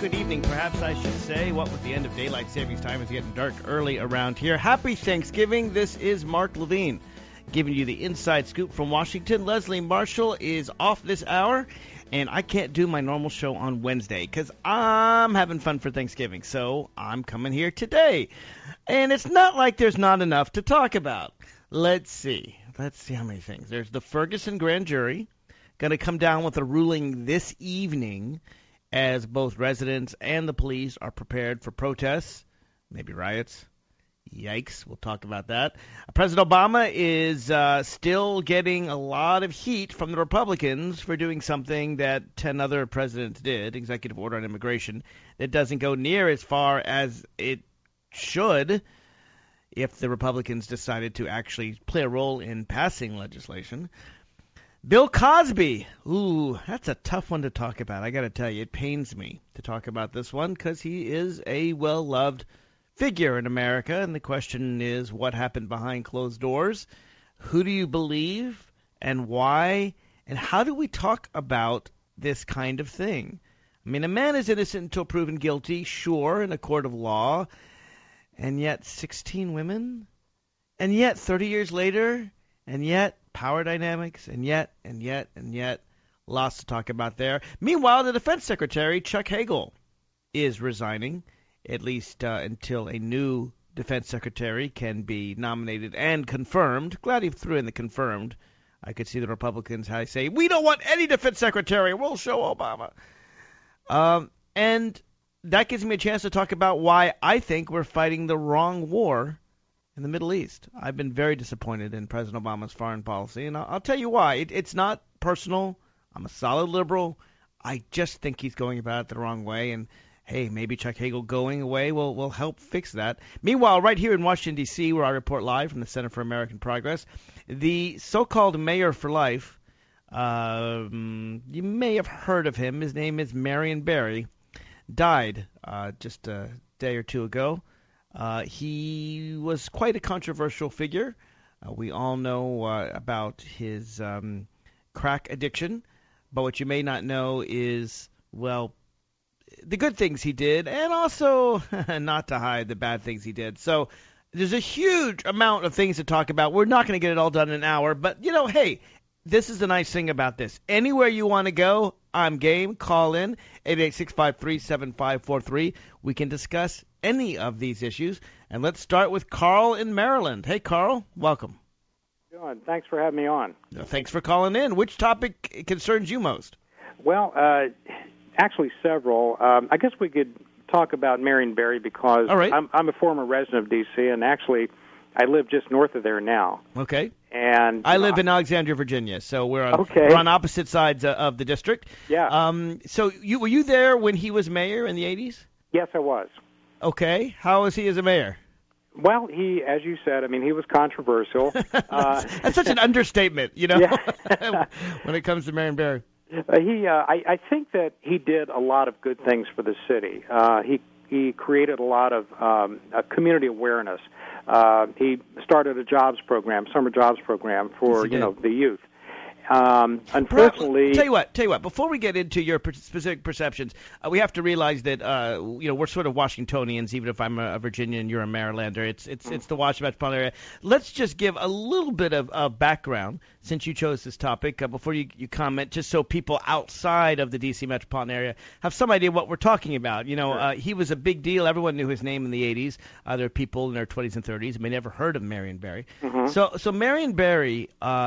good evening, perhaps I should say. What with the end of daylight savings time, it's getting dark early around here. Happy Thanksgiving. This is Mark Levine giving you the inside scoop from Washington. Leslie Marshall is off this hour, and I can't do my normal show on Wednesday because I'm having fun for Thanksgiving, so I'm coming here today. And it's not like there's not enough to talk about. Let's see how many things. There's the Ferguson grand jury going to come down with a ruling this evening as both residents and the police are prepared for protests, maybe riots. Yikes, we'll talk about that. President Obama is still getting a lot of heat from the Republicans for doing something that 10 other presidents did, executive order on immigration, that doesn't go near as far as it should if the Republicans decided to actually play a role in passing legislation. Bill Cosby. Ooh, that's a tough one to talk about. I got to tell you, it pains me to talk about this one because he is a well-loved figure in America, and the question is what happened behind closed doors. Who do you believe and why, and how do we talk about this kind of thing? I mean, a man is innocent until proven guilty, sure, in a court of law, and yet 16 women, and yet 30 years later, and yet power dynamics, and yet, lots to talk about there. Meanwhile, the Defense Secretary, Chuck Hagel, is resigning, at least until a new Defense Secretary can be nominated and confirmed. Glad he threw in the confirmed. I could see the Republicans how they say, we don't want any Defense Secretary. We'll show Obama. And that gives me a chance to talk about why I think we're fighting the wrong war in the Middle East. I've been very disappointed in President Obama's foreign policy, and I'll tell you why. It's not personal. I'm a solid liberal. I just think he's going about it the wrong way, and hey, maybe Chuck Hagel going away will help fix that. Meanwhile, right here in Washington, D.C., where I report live from the Center for American Progress, the so-called mayor for life, you may have heard of him. His name is Marion Barry, died just a day or two ago. He was quite a controversial figure. We all know about his crack addiction, but what you may not know is, well, the good things he did, and also not to hide the bad things he did. So there's a huge amount of things to talk about. We're not going to get it all done in an hour, but, hey, this is the nice thing about this. Anywhere you want to go, I'm game. Call in, 888-653-7543. We can discuss any of these issues. And let's start with Carl in Maryland. Hey, Carl, welcome. Good. Thanks for having me on. Thanks for calling in. Which topic concerns you most? Well, actually several. I guess we could talk about Marion Barry because right. I'm a former resident of D.C., and actually I live just north of there now. Okay. And I live in Alexandria, Virginia, so we're on opposite sides of the district. Yeah. So were you there when he was mayor in the 80s? Yes, I was. Okay. How was he as a mayor? Well, he, as you said, he was controversial. That's such an understatement, Yeah. when it comes to Marion Barry. I think that he did a lot of good things for the city. He created a lot of community awareness. He started a summer jobs program for the youth. Unfortunately, tell you what. Before we get into your specific perceptions, we have to realize that we're sort of Washingtonians. Even if I'm a Virginian, you're a Marylander. It's the Washington metropolitan area. Let's just give a little bit of background since you chose this topic before you comment, just so people outside of the D.C. metropolitan area have some idea what we're talking about. Sure. He was a big deal. Everyone knew his name in the 80s. There are people in their 20s and 30s who may never heard of Marion Barry. Mm-hmm. So Marion Barry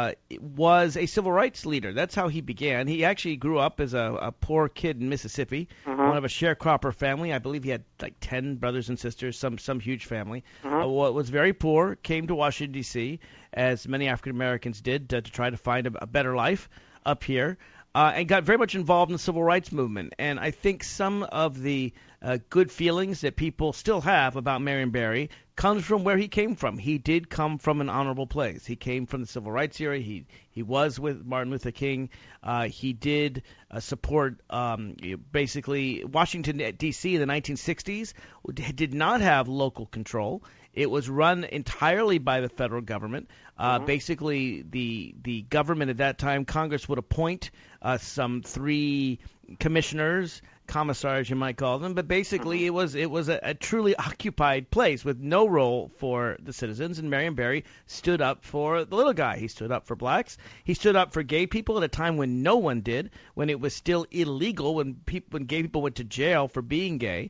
was a civil rights leader. That's how he began. He actually grew up as a poor kid in Mississippi, one of a sharecropper family. I believe he had like 10 brothers and sisters, some huge family. Was very poor, came to Washington, D.C., as many African Americans did, to try to find a better life up here, and got very much involved in the civil rights movement. And I think some of the good feelings that people still have about Marion Barry comes from where he came from. He did come from an honorable place. He came from the civil rights era. He was with Martin Luther King. He did support basically Washington, D.C. in the 1960s did not have local control. It was run entirely by the federal government. Basically, the government at that time, Congress would appoint some 3 commissioners commissars, you might call them, but basically it was a truly occupied place with no role for the citizens. And Marion Barry stood up for the little guy. He stood up for blacks. He stood up for gay people at a time when no one did, when it was still illegal, when gay people went to jail for being gay.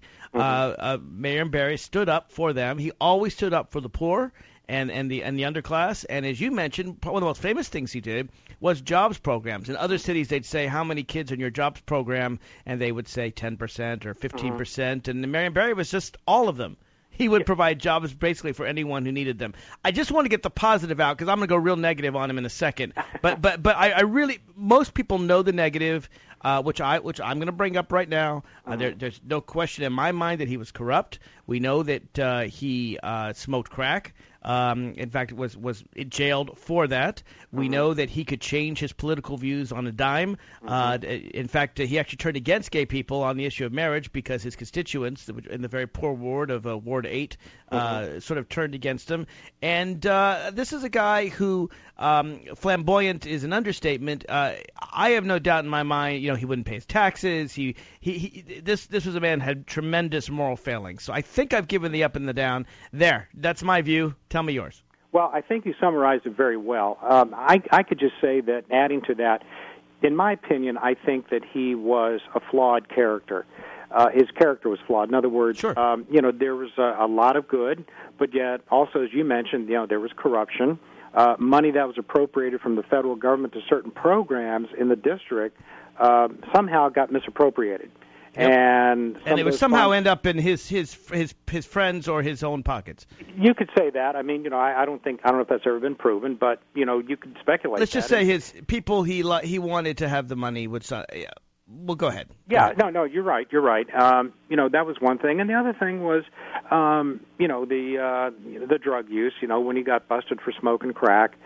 Marion Barry stood up for them. He always stood up for the poor and the underclass. And as you mentioned, one of the most famous things he did was jobs programs. In other cities, they'd say, how many kids in your jobs program? And they would say 10% or 15%. And Marion Barry was just all of them. He would provide jobs basically for anyone who needed them. I just want to get the positive out because I'm going to go real negative on him in a second. But I really, most people know the negative, which I'm going to bring up right now. There's no question in my mind that he was corrupt. We know that he smoked crack. In fact, was jailed for that. We know that he could change his political views on a dime. In fact, he actually turned against gay people on the issue of marriage because his constituents in the very poor ward of Ward 8 sort of turned against him. And this is a guy who, flamboyant is an understatement. I have no doubt in my mind, he wouldn't pay his taxes. This was a man who had tremendous moral failings. So I think I've given the up and the down. There, that's my view. Tell me yours. Well, I think you summarized it very well. I could just say that, adding to that, in my opinion, I think that he was a flawed character. His character was flawed. In other words, sure. There was a lot of good, but yet also, as you mentioned, there was corruption. Money that was appropriated from the federal government to certain programs in the district somehow got misappropriated. Yep. And it would somehow end up in his friends or his own pockets. You could say that. I mean, I don't know if that's ever been proven, but you could speculate. Let's just say his people he wanted to have the money would. Well, go ahead. Yeah, no, you're right. You're right. That was one thing, and the other thing was, the drug use. When he got busted for smoking crack,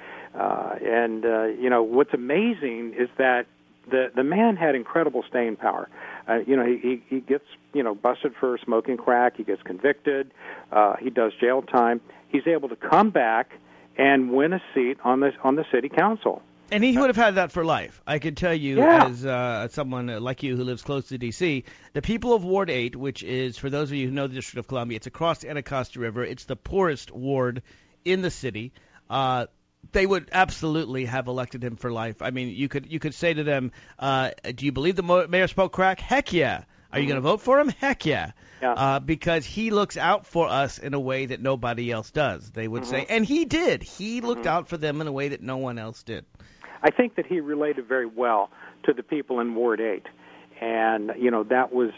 what's amazing is that the man had incredible staying power. He gets busted for smoking crack. He gets convicted. He does jail time. He's able to come back and win a seat on the city council. And he would have had that for life. I can tell you, as someone like you who lives close to D.C., the people of Ward 8, which is, for those of you who know the District of Columbia, it's across the Anacostia River. It's the poorest ward in the city. They would absolutely have elected him for life. I mean, you could say to them, do you believe the mayor smoked crack? Heck yeah. Are you going to vote for him? Heck yeah. Because he looks out for us in a way that nobody else does, they would say. And he did. He looked out for them in a way that no one else did. I think that he related very well to the people in Ward 8. And, that was,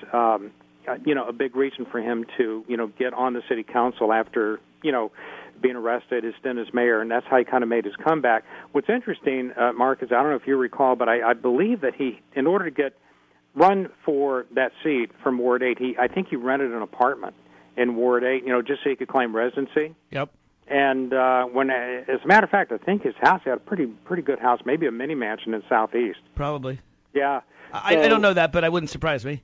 a big reason for him to, get on the city council after, being arrested, his stint as mayor, and that's how he kind of made his comeback. What's interesting, Mark, is I don't know if you recall, but I believe that he, in order to run for that seat from Ward 8, I think he rented an apartment in Ward 8, just so he could claim residency. Yep. And as a matter of fact, I think his house, he had a pretty good house, maybe a mini mansion in Southeast. Probably. Yeah. I don't know that, but it wouldn't surprise me.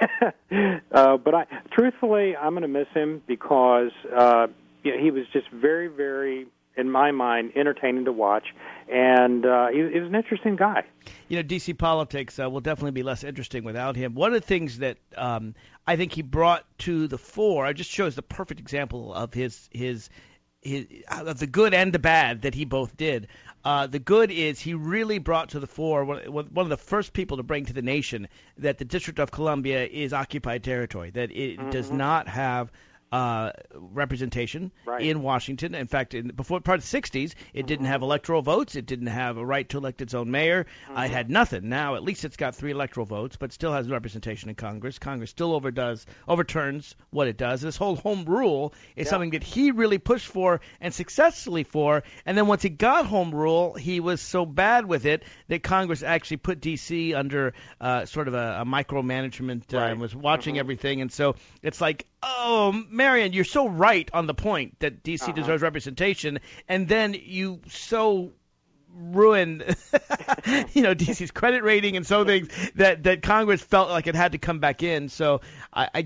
But truthfully, I'm going to miss him because he was just very, very, in my mind, entertaining to watch, and he was an interesting guy. D.C. politics will definitely be less interesting without him. One of the things that I think he brought to the fore, just shows the perfect example of his of the good and the bad that he both did. The good is he really brought to the fore one of the first people to bring to the nation that the District of Columbia is occupied territory, that it does not have representation in Washington. In fact, before part of the 60s, it didn't have electoral votes. It didn't have a right to elect its own mayor. It had nothing. Now, at least it's got 3 electoral votes, but still has representation in Congress. Congress still overturns what it does. This whole home rule is something that he really pushed for and successfully for. And then once he got home rule, he was so bad with it that Congress actually put D.C. under sort of a micromanagement and was watching everything. And so it's like, oh, Marion, you're so right on the point that D.C. deserves representation, and then you so ruin, D.C.'s credit rating and so things that Congress felt like it had to come back in. So I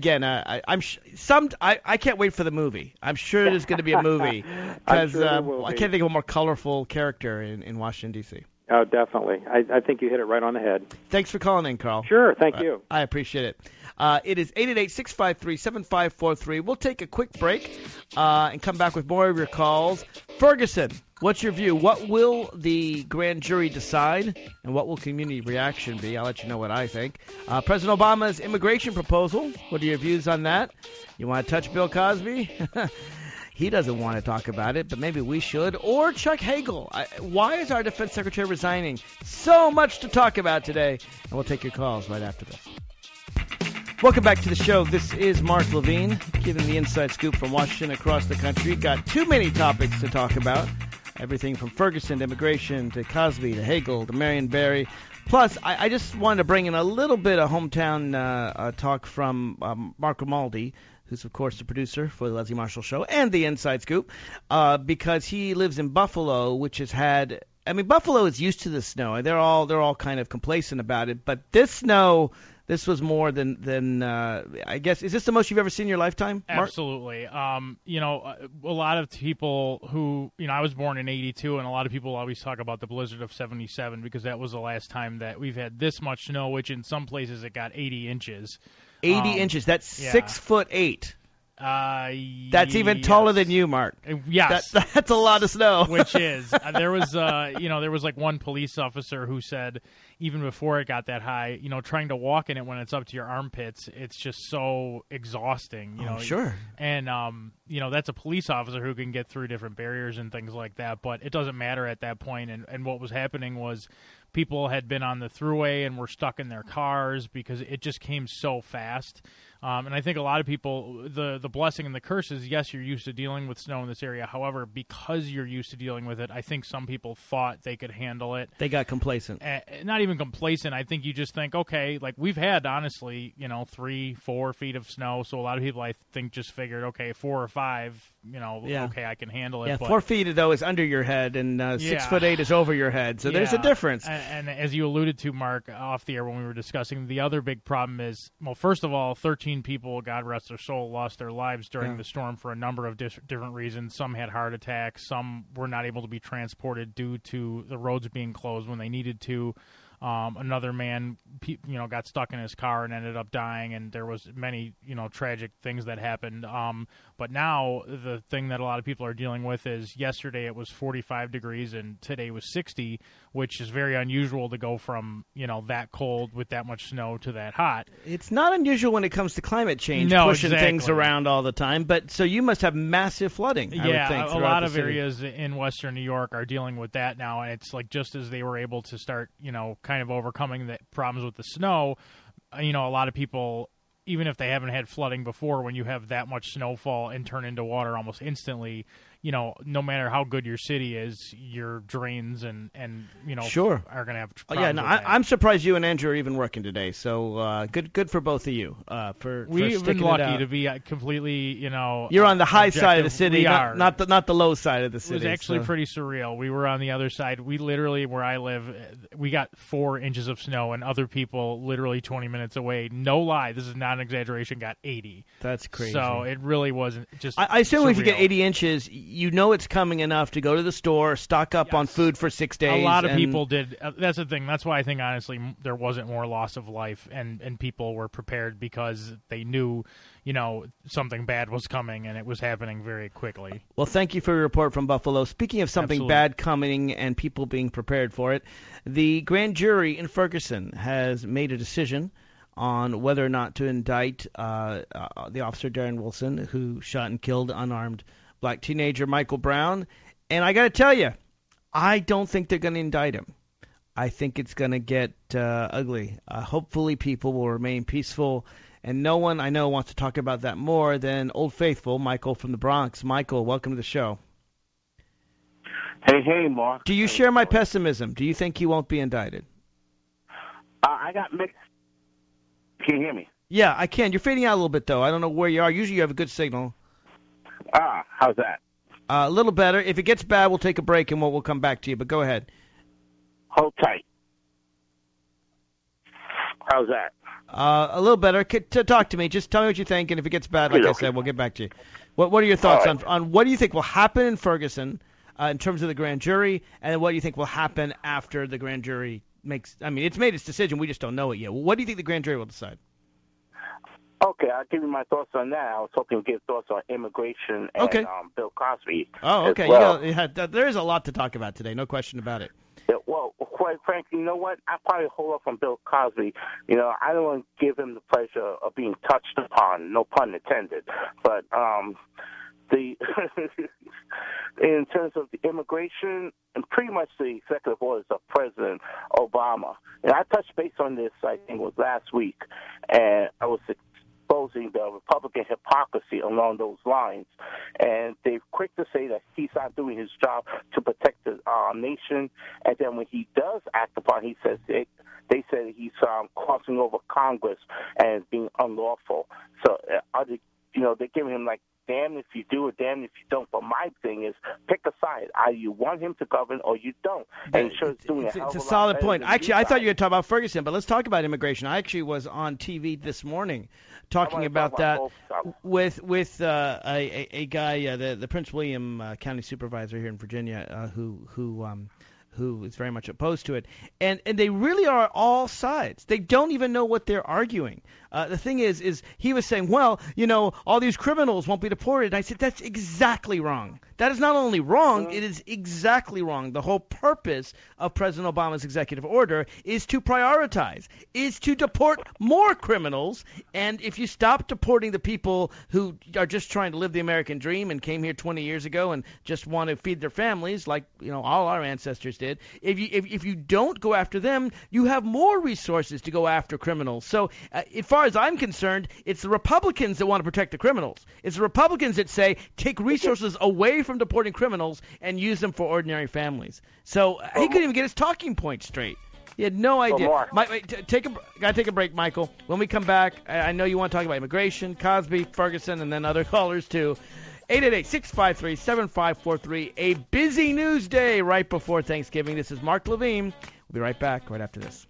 can't wait for the movie. I'm sure there's going to be a movie because I can't think of a more colorful character in Washington D.C. Oh, definitely. I think you hit it right on the head. Thanks for calling in, Carl. Sure, thank you. I appreciate it. It is 888-653-7543. We'll take a quick break and come back with more of your calls. Ferguson, what's your view? What will the grand jury decide, and what will community reaction be? I'll let you know what I think. President Obama's immigration proposal, what are your views on that? You want to touch Bill Cosby? He doesn't want to talk about it, but maybe we should. Or Chuck Hagel. Why is our defense secretary resigning? So much to talk about today, and we'll take your calls right after this. Welcome back to the show. This is Mark Levine, giving the inside scoop from Washington across the country. Got too many topics to talk about. Everything from Ferguson to immigration to Cosby to Hagel to Marion Barry. Plus, I just wanted to bring in a little bit of hometown talk from Mark Grimaldi, who's, of course, the producer for the Leslie Marshall Show and the Inside Scoop, because he lives in Buffalo, which has had – I mean, Buffalo is used to the snow. They're all kind of complacent about it. But this snow – this was more than I guess. Is this the most you've ever seen in your lifetime, Mark? Absolutely. A lot of people who, I was born in 82, and a lot of people always talk about the blizzard of 77 because that was the last time that we've had this much snow, which in some places it got 80 inches. 80 inches. That's 6'8". That's even yes. taller than you, Mark. Yes. That's a lot of snow. Which is. There was like one police officer who said even before it got that high, trying to walk in it when it's up to your armpits, it's just so exhausting. Sure. And, that's a police officer who can get through different barriers and things like that, but it doesn't matter at that point. And what was happening was people had been on the thruway and were stuck in their cars because it just came so fast. And I think a lot of people, the blessing and the curse is, yes, you're used to dealing with snow in this area. However, because you're used to dealing with it, I think some people thought they could handle it. They got complacent. Not even complacent. I think you just think, okay, like we've had, honestly, 3-4 feet of snow. So a lot of people, I think, just figured, okay, 4 or 5, okay, I can handle it. Yeah, but 4 feet, though, is under your head, and 6'8" is over your head. So there's a difference. And as you alluded to, Mark, off the air when we were discussing, the other big problem is, well, first of all, 13 people, God rest their soul, lost their lives during the storm for a number of different reasons. Some had heart attacks. Some were not able to be transported due to the roads being closed when they needed to. Another man, got stuck in his car and ended up dying, and there was many, tragic things that happened. But now the thing that a lot of people are dealing with is yesterday it was 45 degrees and today was 60, which is very unusual to go from, that cold with that much snow to that hot. It's not unusual when it comes to climate change, pushing things around all the time. But so you must have massive flooding, I would think, a lot of city. areas in western New York are dealing with that now, and it's like just as they were able to start, kind of overcoming the problems with the snow, a lot of people, even if they haven't had flooding before, when you have that much snowfall and turn into water almost instantly, no matter how good your city is, your drains and sure are going to have problems. I'm surprised you and Andrew are even working today. So good for both of you. We've been lucky to be completely, You're on the high side of the city, not the low side of the city. It was actually pretty surreal. We were on the other side. We literally, where I live, we got 4 inches of snow, and other people literally 20 minutes away, no lie, this is not an exaggeration, got 80. That's crazy. So it really wasn't just I assume surreal. If you get 80 inches, it's coming enough to go to the store, stock up on food for 6 days. A lot of people did. That's the thing. That's why I think, honestly, there wasn't more loss of life, and people were prepared because they knew, something bad was coming, and it was happening very quickly. Well, thank you for your report from Buffalo. Speaking of something bad coming and people being prepared for it, the grand jury in Ferguson has made a decision on whether or not to indict the officer Darren Wilson, who shot and killed unarmed black teenager Michael Brown. And I got to tell you, I don't think they're going to indict him. I think it's going to get ugly. Hopefully people will remain peaceful. And no one I know wants to talk about that more than Old Faithful, Michael from the Bronx. Michael, welcome to the show. Hey, Mark. Do you share my pessimism? Do you think he won't be indicted? I got mixed. Can you hear me? Yeah, I can. You're fading out a little bit, though. I don't know where you are. Usually you have a good signal. How's that? A little better. If it gets bad, we'll take a break and we'll come back to you. But go ahead. Hold tight. How's that? A little better. Talk to me. Just tell me what you think, and if it gets bad, like I said, we'll get back to you. What are your thoughts on what do you think will happen in Ferguson in terms of the grand jury, and what do you think will happen after the grand jury makes – I mean, it's made its decision. We just don't know it yet. What do you think the grand jury will decide? Okay, I'll give you my thoughts on that. I was hoping to give thoughts on immigration and Bill Cosby. Oh, okay. Well. There is a lot to talk about today, no question about it. Yeah, well, quite frankly, you know what? I'll probably hold off on Bill Cosby. You know, I don't want to give him the pleasure of being touched upon, no pun intended. But in terms of the immigration and pretty much the executive orders of President Obama, and I touched base on this, I think it was last week, and I was exposing the Republican hypocrisy along those lines. And they're quick to say that he's not doing his job to protect the nation, and then when he does act upon, he says they said he's crossing over Congress and being unlawful. So, they're giving him like, damn if you do or damn if you don't. But my thing is, pick a side. Either you want him to govern or you don't. And it's a solid point. Actually, I thought you were talking about Ferguson, but let's talk about immigration. I actually was on TV this morning talking about that with a guy, the Prince William County Supervisor here in Virginia, who is very much opposed to it. And they really are all sides. They don't even know what they're arguing. The thing is he was saying, well, all these criminals won't be deported. And I said, that's exactly wrong. That is not only wrong, it is exactly wrong. The whole purpose of President Obama's executive order is to prioritize, is to deport more criminals. And if you stop deporting the people who are just trying to live the American dream and came here 20 years ago and just want to feed their families like, all our ancestors did, if you don't go after them, you have more resources to go after criminals. So as far as I'm concerned, it's the Republicans that want to protect the criminals. It's the Republicans that say take resources away from deporting criminals and use them for ordinary families. So he couldn't even get his talking point straight. He had no idea. Gotta take a break, Michael. When we come back, I know you want to talk about immigration, Cosby, Ferguson, and then other callers too. 888-653-7543. A busy news day right before Thanksgiving. This is Mark Levine. We'll be right back right after this.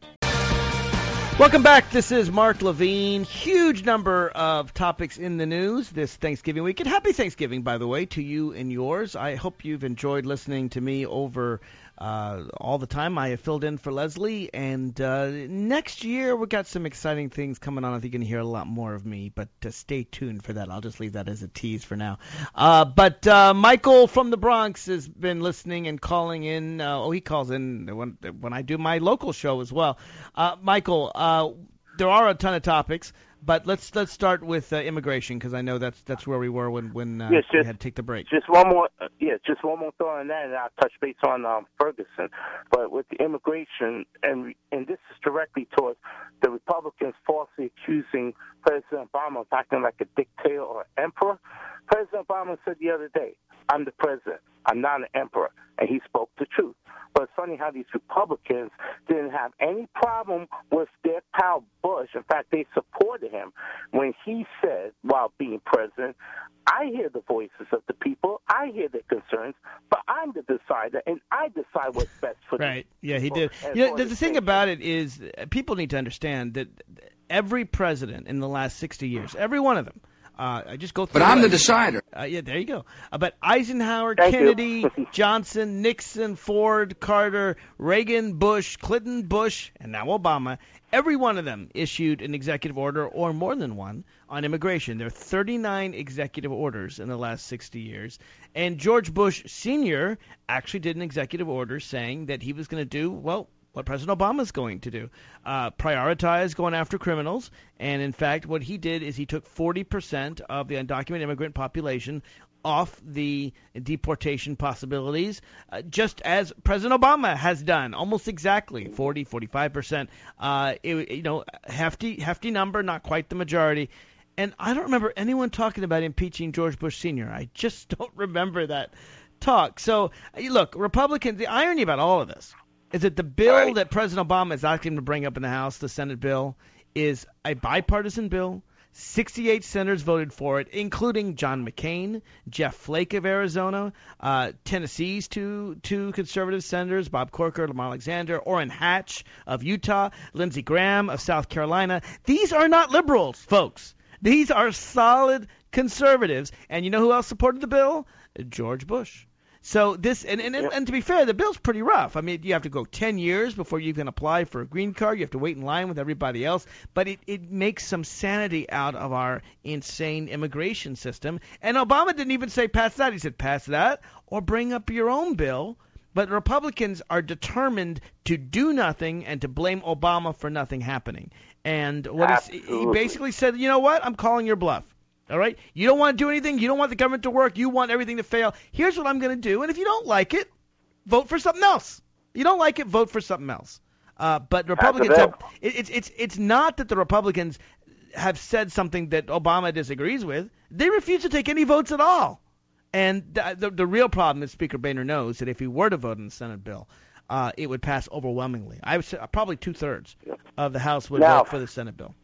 Welcome back. This is Mark Levine. Huge number of topics in the news this Thanksgiving week. And happy Thanksgiving, by the way, to you and yours. I hope you've enjoyed listening to me over all the time. I have filled in for Leslie. And next year, we've got some exciting things coming on. I think you're going to hear a lot more of me. But stay tuned for that. I'll just leave that as a tease for now. But Michael from the Bronx has been listening and calling in. He calls in when I do my local show as well. Michael, there are a ton of topics, but let's start with immigration because I know that's where we were when we had to take the break. Just one more thought on that, and I'll touch base on Ferguson. But with the immigration, and this is directly towards the Republicans falsely accusing President Obama of acting like a dictator or emperor. President Obama said the other day, "I'm the president. I'm not an emperor," and he spoke the truth. But it's funny how these Republicans didn't have any problem with their pal Bush. In fact, they supported him when he said, while being president, I hear the voices of the people, I hear their concerns, but I'm the decider, and I decide what's best for them. Right, yeah, he did. The thing about it is people need to understand that every president in the last 60 years, every one of them, I just go through. But I'm the decider. Yeah, there you go. But Eisenhower, Kennedy, Johnson, Nixon, Ford, Carter, Reagan, Bush, Clinton, Bush, and now Obama, every one of them issued an executive order or more than one on immigration. There are 39 executive orders in the last 60 years. And George Bush Sr. actually did an executive order saying that he was going to do, what President Obama is going to do, prioritize going after criminals. And, in fact, what he did is he took 40% of the undocumented immigrant population off the deportation possibilities, just as President Obama has done, almost exactly, 40, 45%. Hefty number, not quite the majority. And I don't remember anyone talking about impeaching George Bush Sr. I just don't remember that talk. So, look, Republicans, the irony about all of this is that the bill that President Obama is asking to bring up in the House, the Senate bill, is a bipartisan bill. 68 senators voted for it, including John McCain, Jeff Flake of Arizona, Tennessee's two conservative senators, Bob Corker, Lamar Alexander, Orrin Hatch of Utah, Lindsey Graham of South Carolina. These are not liberals, folks. These are solid conservatives. And you know who else supported the bill? George Bush. So this, and to be fair, the bill's pretty rough. I mean, you have to go 10 years before you can apply for a green card. You have to wait in line with everybody else. But it makes some sanity out of our insane immigration system. And Obama didn't even say pass that. He said pass that or bring up your own bill. But Republicans are determined to do nothing and to blame Obama for nothing happening. And he basically said, you know what? I'm calling your bluff. All right? You don't want to do anything. You don't want the government to work. You want everything to fail. Here's what I'm going to do. And if you don't like it, vote for something else. You don't like it, vote for something else. But Republicans have – it's not that the Republicans have said something that Obama disagrees with. They refuse to take any votes at all. And the real problem is Speaker Boehner knows that if he were to vote in the Senate bill, it would pass overwhelmingly. I would say probably 2/3 of the House would vote for the Senate bill.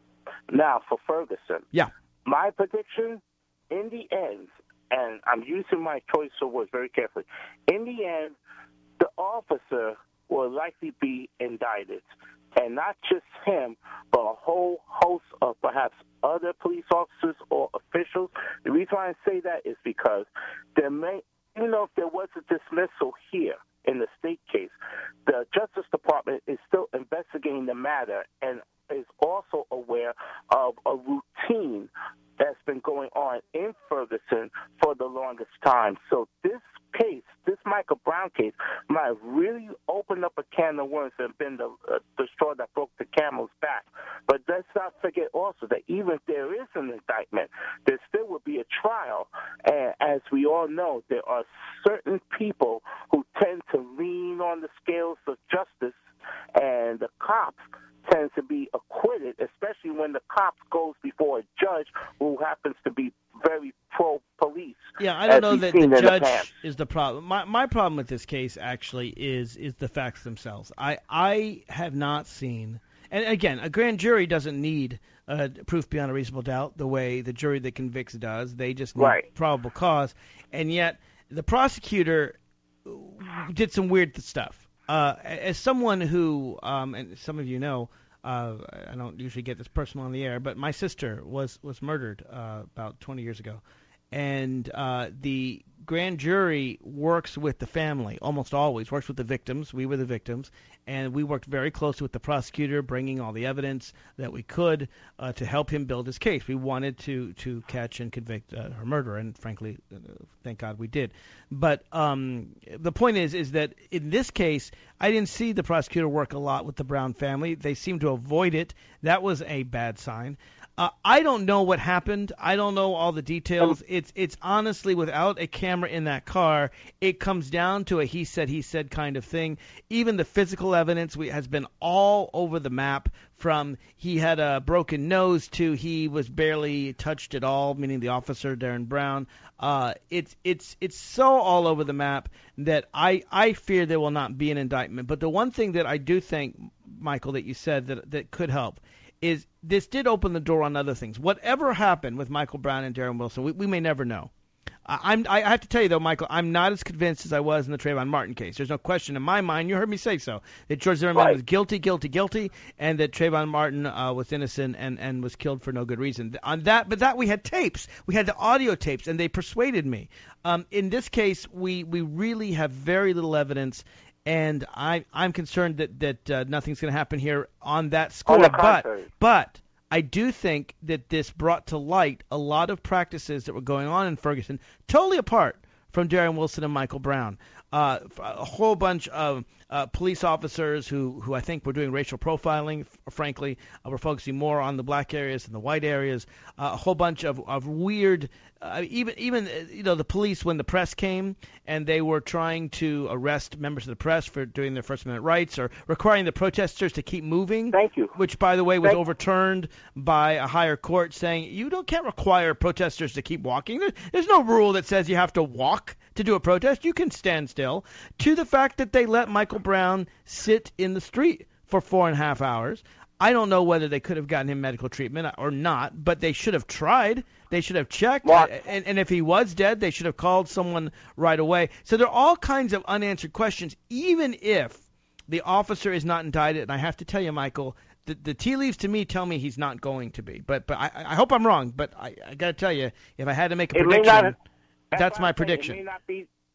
Now, for Ferguson. Yeah. My prediction, in the end, and I'm using my choice of words very carefully, in the end, the officer will likely be indicted. And not just him, but a whole host of perhaps other police officers or officials. The reason why I say that is because there may, even though if there was a dismissal here in the state case, the Justice Department is still investigating the matter and is also aware of a routine that's been going on in Ferguson for the longest time. So this case, this Michael Brown case, might have really opened up a can of worms and been the straw that broke the camel's back. But let's not forget also that even if there is an indictment, there still will be a trial. And as we all know, there are certain people who tend to lean on the scales of justice, and the cops tends to be acquitted, especially when the cop goes before a judge who happens to be very pro-police. Yeah, I don't know that the judge is the problem. My problem with this case actually is the facts themselves. I have not seen, and again, a grand jury doesn't need proof beyond a reasonable doubt the way the jury that convicts does. They just need probable cause, and yet the prosecutor did some weird stuff. As someone who, and some of you know, I don't usually get this personal on the air, but my sister was murdered about 20 years ago. And the grand jury works with the family, almost always works with the victims. We were the victims, and we worked very closely with the prosecutor, bringing all the evidence that we could to help him build his case. We wanted to catch and convict her murderer, and frankly, thank God we did. But the point is that in this case, I didn't see the prosecutor work a lot with the Brown family. They seemed to avoid it. That was a bad sign. I don't know what happened. I don't know all the details. It's honestly, without a camera in that car, it comes down to a he said kind of thing. Even the physical evidence has been all over the map, from he had a broken nose to he was barely touched at all, meaning the officer, Darren Brown. It's so all over the map that I fear there will not be an indictment. But the one thing that I do think, Michael, that you said that could help is this did open the door on other things. Whatever happened with Michael Brown and Darren Wilson, we may never know. I have to tell you, though, Michael, I'm not as convinced as I was in the Trayvon Martin case. There's no question in my mind, you heard me say so, that George Zimmerman was guilty, and that Trayvon Martin was innocent and was killed for no good reason. But that we had tapes. We had the audio tapes, and they persuaded me. In this case, we really have very little evidence, and I'm concerned that nothing's going to happen here on that score. But I do think that this brought to light a lot of practices that were going on in Ferguson, totally apart from Darren Wilson and Michael Brown. A whole bunch of police officers who I think were doing racial profiling, frankly, were focusing more on the black areas than the white areas. A whole bunch of weird, even the police, when the press came and they were trying to arrest members of the press for doing their First Amendment rights, or requiring the protesters to keep moving. Thank you. Which, by the way, was overturned by a higher court, saying can't require protesters to keep walking. There's no rule that says you have to walk to do a protest. You can stand still. To the fact that they let Michael Brown sit in the street for 4.5 hours. I don't know whether they could have gotten him medical treatment or not, but they should have tried. They should have checked. And if he was dead, they should have called someone right away. So there are all kinds of unanswered questions, even if the officer is not indicted. And I have to tell you, Michael, the tea leaves to me tell me he's not going to be. But I hope I'm wrong. But I got to tell you, if I had to make a prediction, that's my prediction.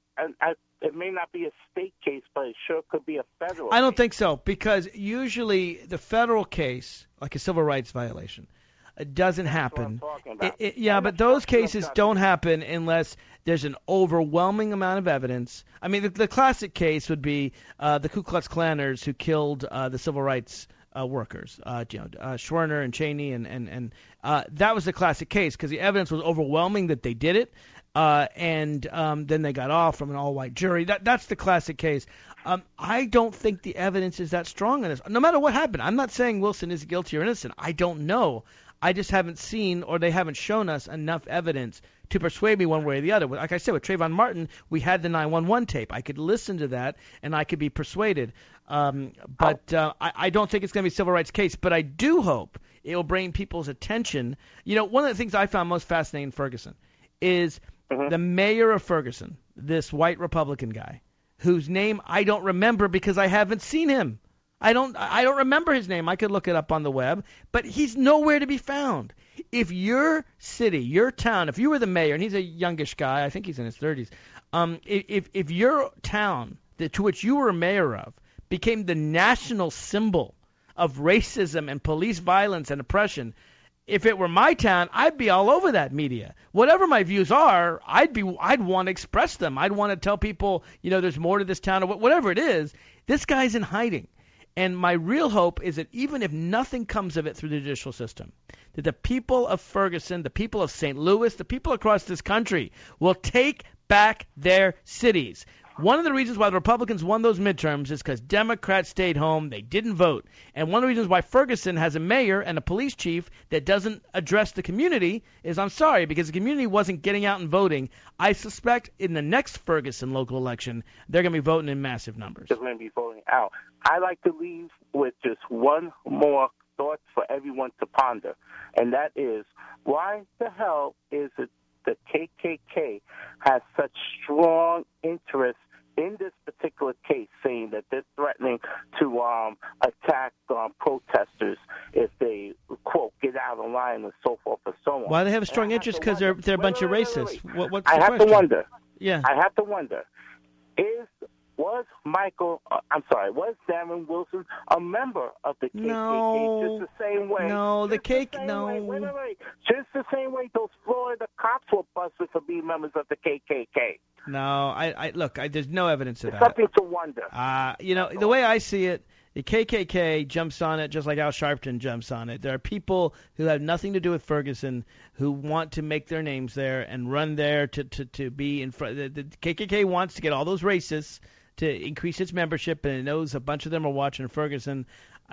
it may not be a state case, but it sure could be a federal. I don't case. think so, because usually the federal case, like a civil rights violation, it doesn't happen. That's what I'm talking about. Yeah, but those cases don't happen unless there's an overwhelming amount of evidence. I mean, the classic case would be the Ku Klux Klanners who killed the civil rights workers, Schwerner and Cheney, and that was the classic case because the evidence was overwhelming that they did it, and then they got off from an all-white jury. That's the classic case. I don't think the evidence is that strong on this. No matter what happened, I'm not saying Wilson is guilty or innocent. I don't know. I just haven't seen, or they haven't shown us enough evidence to persuade me one way or the other. Like I said, with Trayvon Martin, we had the 911 tape. I could listen to that, and I could be persuaded. But I don't think it's going to be a civil rights case. But I do hope it will bring people's attention. You know, one of the things I found most fascinating in Ferguson is the mayor of Ferguson, this white Republican guy, whose name I don't remember because I haven't seen him. I don't remember his name. I could look it up on the web, but he's nowhere to be found. If your city, your town, if you were the mayor, and he's a youngish guy, I think he's in his 30s, if your town to which you were mayor of became the national symbol of racism and police violence and oppression, if it were my town, I'd be all over that media. Whatever my views are, I'd want to express them. I'd want to tell people, there's more to this town or whatever it is. This guy's in hiding. And my real hope is that even if nothing comes of it through the judicial system, that the people of Ferguson, the people of St. Louis, the people across this country will take back their cities. One of the reasons why the Republicans won those midterms is because Democrats stayed home. They didn't vote. And one of the reasons why Ferguson has a mayor and a police chief that doesn't address the community is, I'm sorry, because the community wasn't getting out and voting. I suspect in the next Ferguson local election, they're going to be voting in massive numbers. They're going to be voting out. I like to leave with just one more thought for everyone to ponder, and that is, why the hell is it the KKK has such strong interest in this particular case, saying that they're threatening to attack protesters if they, quote, get out of line and so forth and so on? Why do they have a strong interest? Because they're a bunch of racists. What's I the have question? to wonder. Yeah. I have to wonder, was Darren Wilson a member of the KKK just the same way? No, Wait. Just the same way those Florida cops were busted for being members of the KKK. No, there's no evidence of that. Something to wonder. The way I see it, the KKK jumps on it just like Al Sharpton jumps on it. There are people who have nothing to do with Ferguson who want to make their names there and run there to be in front. The KKK wants to get all those racists to increase its membership, and it knows a bunch of them are watching Ferguson.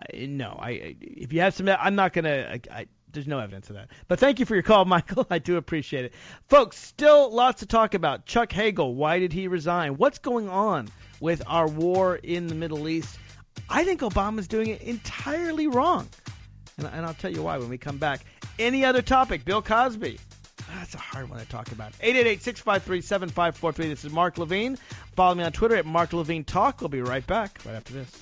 If you have some, I'm not going to there's no evidence of that. But thank you for your call, Michael. I do appreciate it. Folks, still lots to talk about. Chuck Hagel, why did he resign? What's going on with our war in the Middle East? I think Obama's doing it entirely wrong. And I'll tell you why when we come back. Any other topic? Bill Cosby. That's a hard one to talk about. 888-653-7543. This is Mark Levine. Follow me on Twitter at Mark Levine Talk. We'll be right back right after this.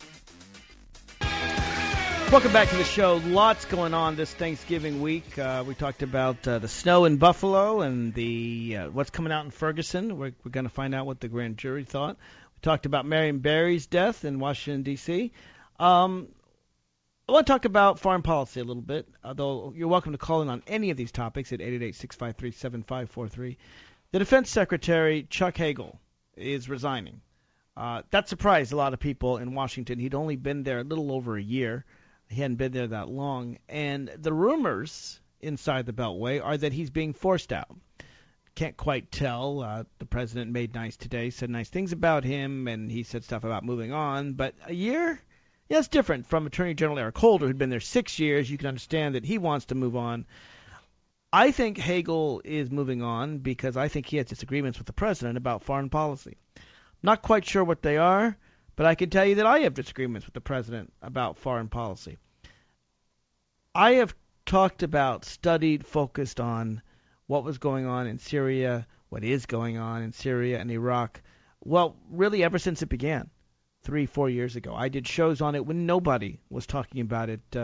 Welcome back to the show. Lots going on this Thanksgiving week. We talked about the snow in Buffalo and the what's coming out in Ferguson. We're going to find out what the grand jury thought. We talked about Marion Barry's death in Washington, D.C. I want to talk about foreign policy a little bit, although you're welcome to call in on any of these topics at 888-653-7543. The Defense Secretary, Chuck Hagel, is resigning. That surprised a lot of people in Washington. He'd only been there a little over a year. He hadn't been there that long. And the rumors inside the Beltway are that he's being forced out. Can't quite tell. The president made nice today, said nice things about him, and he said stuff about moving on. But a year? Yeah, it's different from Attorney General Eric Holder, who'd been there 6 years. You can understand that he wants to move on. I think Hagel is moving on because I think he has disagreements with the president about foreign policy. Not quite sure what they are, but I can tell you that I have disagreements with the president about foreign policy. I have talked about, studied, focused on what was going on in Syria, what is going on in Syria and Iraq, well, really ever since it began 3-4 years ago. I did shows on it when nobody was talking about it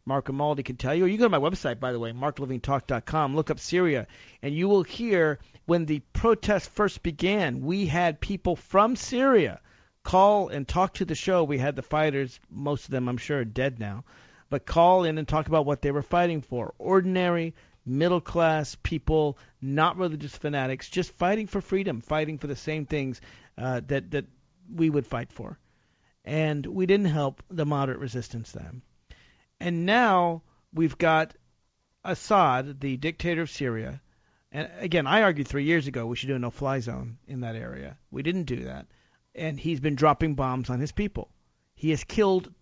Mark Grimaldi can tell you. Or you go to my website, by the way, marklevinetalk.com. Look up Syria, and you will hear when the protests first began, we had people from Syria call and talk to the show. We had the fighters, most of them I'm sure are dead now, but call in and talk about what they were fighting for. Ordinary, middle-class people, not religious fanatics, just fighting for freedom, fighting for the same things that we would fight for. And we didn't help the moderate resistance then. And now we've got Assad, the dictator of Syria. And again, I argued 3 years ago we should do a no-fly zone in that area. We didn't do that. And he's been dropping bombs on his people. He has killed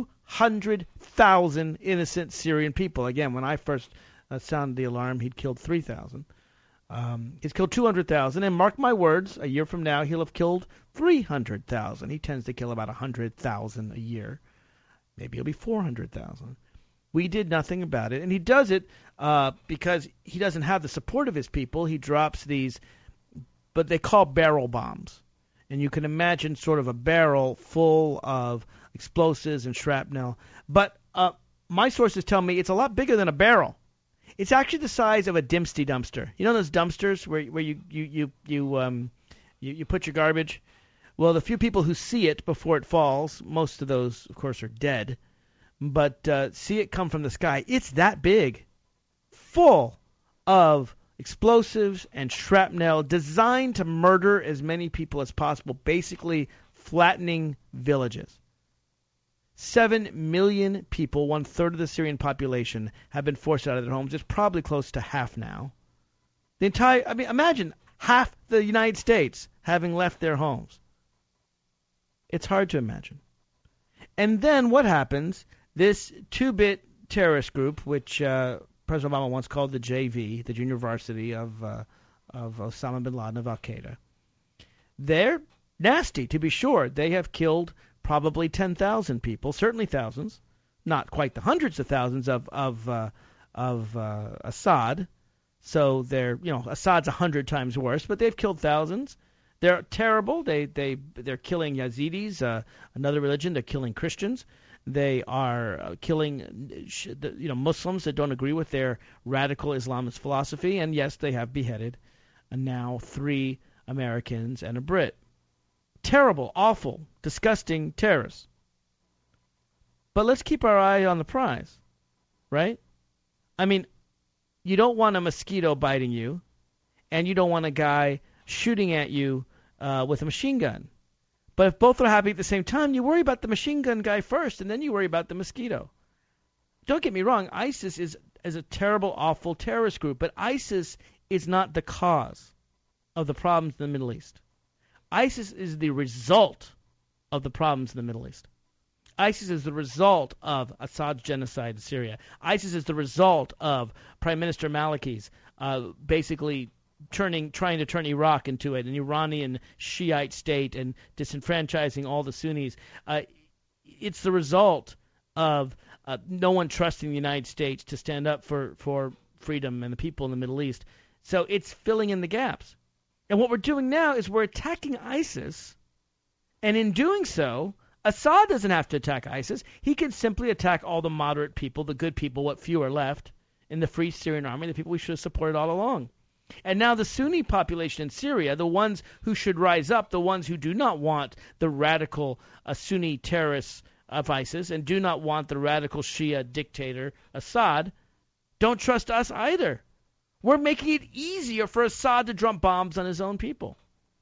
200,000 innocent Syrian people. Again, when I first sounded the alarm, he'd killed 3,000. He's killed 200,000. And mark my words, a year from now, he'll have killed 300,000. He tends to kill about 100,000 a year. Maybe it'll be 400,000. We did nothing about it. And he does it because he doesn't have the support of his people. He drops these, but they call barrel bombs. And you can imagine sort of a barrel full of explosives and shrapnel. But my sources tell me it's a lot bigger than a barrel. It's actually the size of a Dempsey dumpster. You know those dumpsters where you put your garbage? Well, the few people who see it before it falls, most of those, of course, are dead, but see it come from the sky. It's that big, full of explosives and shrapnel designed to murder as many people as possible, basically flattening villages. 7 million people, 1/3 of the Syrian population, have been forced out of their homes. It's probably close to half now. Imagine half the United States having left their homes. It's hard to imagine. And then what happens? This two-bit terrorist group, which President Obama once called the JV, the junior varsity of Osama bin Laden of Al-Qaeda. They're nasty, to be sure. They have killed probably 10,000 people, certainly thousands, not quite the hundreds of thousands of Assad. So Assad's 100 times worse, but they've killed thousands. They're terrible. They're killing Yazidis, another religion. They're killing Christians. They are killing Muslims that don't agree with their radical Islamist philosophy. And yes, they have beheaded now 3 Americans and a Brit. Terrible, awful, disgusting terrorists. But let's keep our eye on the prize, right? I mean, you don't want a mosquito biting you, and you don't want a guy shooting at you with a machine gun. But if both are happening at the same time, you worry about the machine gun guy first, and then you worry about the mosquito. Don't get me wrong, ISIS is a terrible, awful terrorist group, but ISIS is not the cause of the problems in the Middle East. ISIS is the result of the problems in the Middle East. ISIS is the result of Assad's genocide in Syria. ISIS is the result of Prime Minister Maliki's basically trying to turn Iraq into an Iranian Shiite state and disenfranchising all the Sunnis. It's the result of no one trusting the United States to stand up for freedom and the people in the Middle East. So it's filling in the gaps. And what we're doing now is we're attacking ISIS, and in doing so, Assad doesn't have to attack ISIS. He can simply attack all the moderate people, the good people, what few are left in the Free Syrian Army, the people we should have supported all along. And now the Sunni population in Syria, the ones who should rise up, the ones who do not want the radical Sunni terrorists of ISIS and do not want the radical Shia dictator Assad, don't trust us either. We're making it easier for Assad to drop bombs on his own people.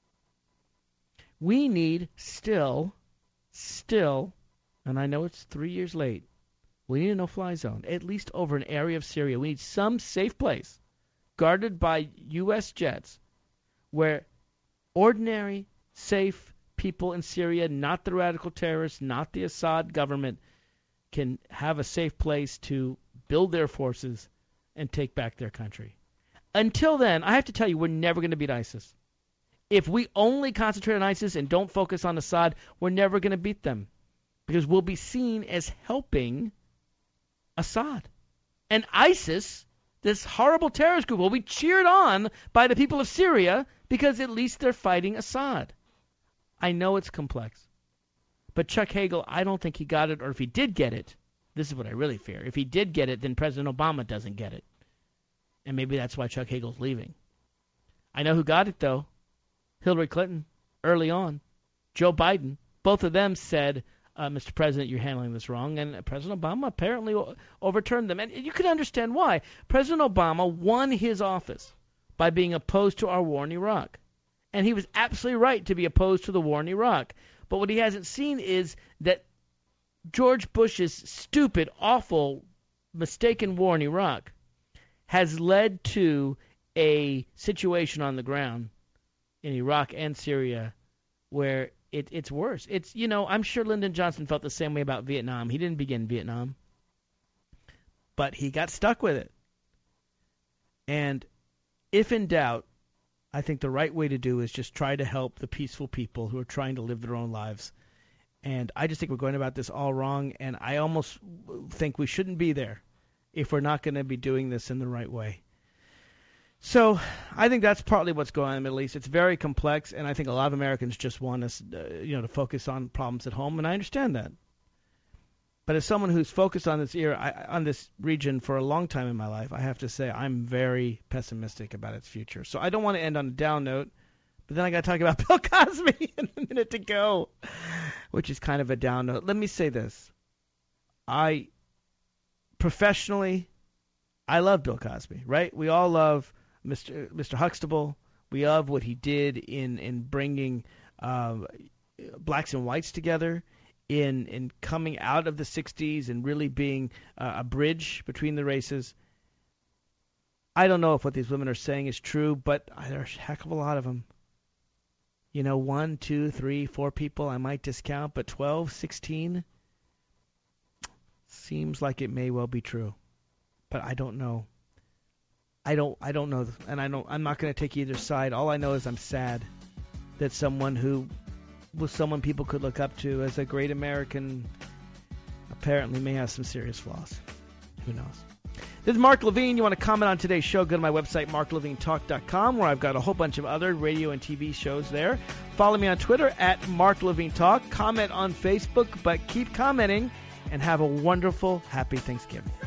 We need still, and I know it's 3 years late, we need a no-fly zone, at least over an area of Syria. We need some safe place guarded by U.S. jets where ordinary, safe people in Syria, not the radical terrorists, not the Assad government, can have a safe place to build their forces and take back their country. Until then, I have to tell you, we're never going to beat ISIS. If we only concentrate on ISIS and don't focus on Assad, we're never going to beat them because we'll be seen as helping Assad. And ISIS, this horrible terrorist group, will be cheered on by the people of Syria because at least they're fighting Assad. I know it's complex. But Chuck Hagel, I don't think he got it, or if he did get it, This is what I really fear. If he did get it, then President Obama doesn't get it. And maybe that's why Chuck Hagel's leaving. I know who got it, though. Hillary Clinton, early on. Joe Biden. Both of them said, Mr. President, you're handling this wrong. And President Obama apparently overturned them. And you can understand why. President Obama won his office by being opposed to our war in Iraq. And he was absolutely right to be opposed to the war in Iraq. But what he hasn't seen is that George Bush's stupid, awful, mistaken war in Iraq has led to a situation on the ground in Iraq and Syria where it's worse. It's, I'm sure Lyndon Johnson felt the same way about Vietnam. He didn't begin Vietnam, but he got stuck with it. And if in doubt, I think the right way to do is just try to help the peaceful people who are trying to live their own lives. And I just think we're going about this all wrong, and I almost think we shouldn't be there if we're not going to be doing this in the right way. So I think that's partly what's going on in the Middle East. It's very complex, and I think a lot of Americans just want us, to focus on problems at home, and I understand that. But as someone who's focused on this region for a long time in my life, I have to say I'm very pessimistic about its future. So I don't want to end on a down note, but then I got to talk about Bill Cosby in a minute to go, which is kind of a down note. Let me say this. Professionally, I love Bill Cosby, right? We all love Mr. Huxtable. We love what he did in bringing blacks and whites together, in coming out of the 60s and really being a bridge between the races. I don't know if what these women are saying is true, but there's a heck of a lot of them. 1, 2, 3, 4 people I might discount, but 12, 16 seems like it may well be true. But I don't know. I don't know, and I'm not going to take either side. All I know is I'm sad that someone who was someone people could look up to as a great American apparently may have some serious flaws. Who knows? This is Mark Levine. You want to comment on today's show, go to my website, marklevinetalk.com, where I've got a whole bunch of other radio and TV shows there. Follow me on Twitter at Mark Levine Talk. Comment on Facebook, but keep commenting, and have a wonderful, happy Thanksgiving.